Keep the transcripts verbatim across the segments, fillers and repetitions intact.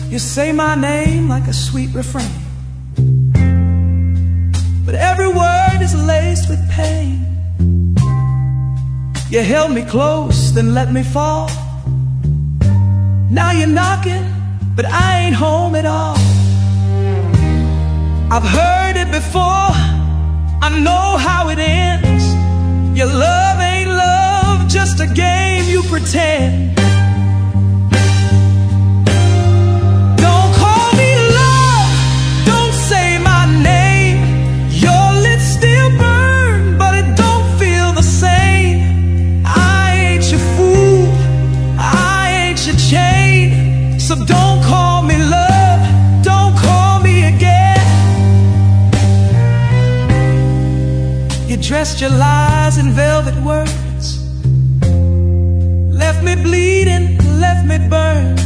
You say my name like a sweet refrain, but every word is laced with pain. You held me close, then let me fall. Now you're knocking, but I ain't home at all. I've heard it before, I know how it ends. Your love ain't love, just a game you pretend. So don't call me love, don't call me again. You dressed your lies in velvet words, left me bleeding, left me burned.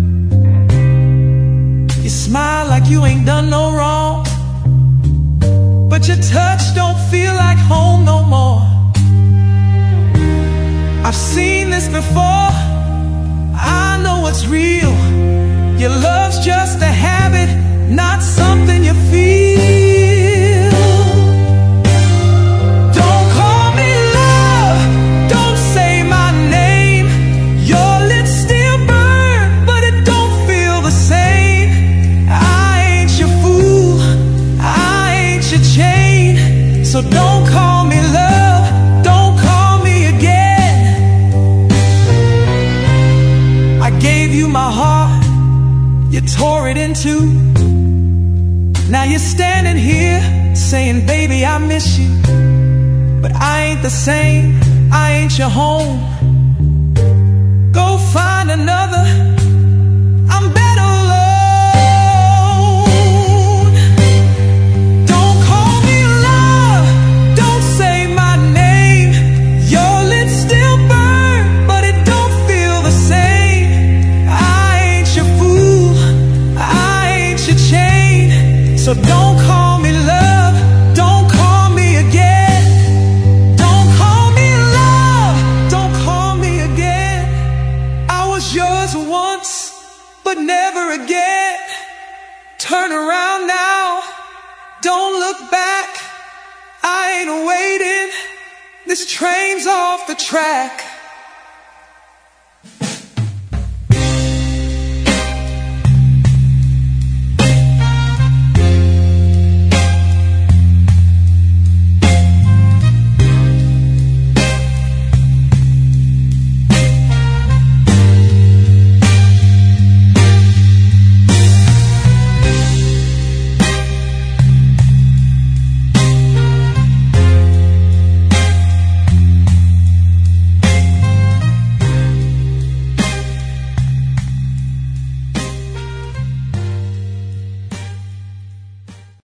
You smile like you ain't done no wrong, but your touch don't feel like home no more. I've seen this before, I know it's real. Your love's just a habit, not something you feel. Don't call me love, don't say my name. Your lips still burn, but it don't feel the same. I ain't your fool, I ain't your chain. So don't call me love, don't call me again. I gave you my heart, you tore it in two. Now you're standing here saying, baby, I miss you. But I ain't the same, I ain't your home. Go find another, I'm better alone. Don't call me love, don't say my name. Your lips still burn, but it don't feel the same. I ain't your fool, so don't call me love, don't call me again. Don't call me love, don't call me again. I was yours once, but never again. Turn around now, don't look back. I ain't waiting, this train's off the track.